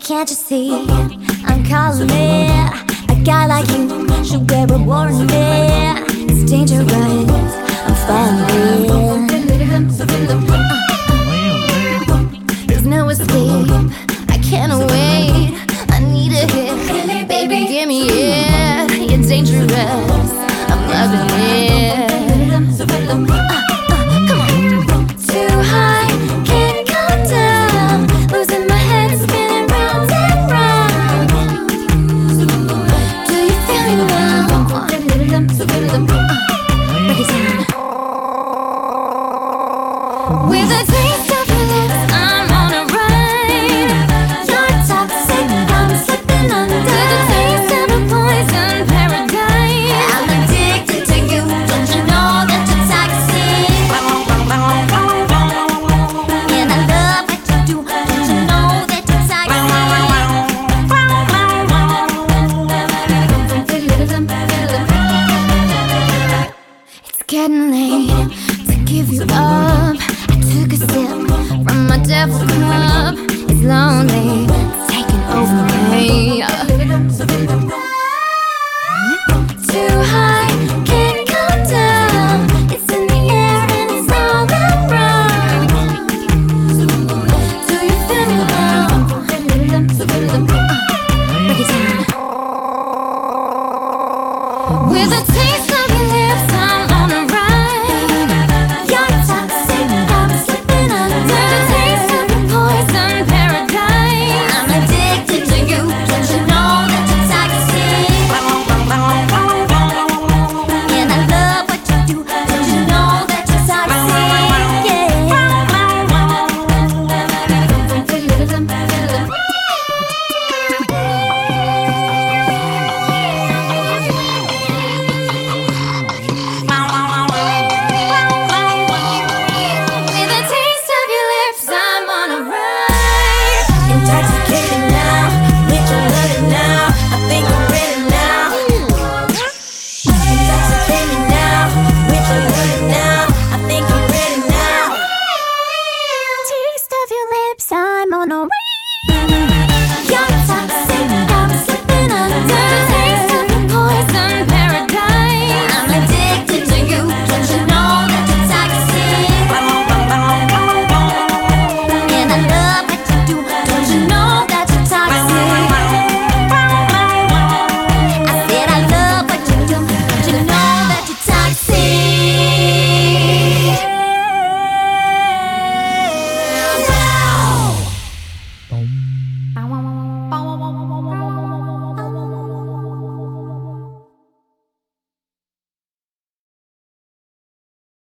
Can't you see? I'm calling it. A guy like you should wear a warning bit. It's dangerous. I'm falling. There's no escape. I can't wait. I need a hit. Baby, give me it. You're dangerous.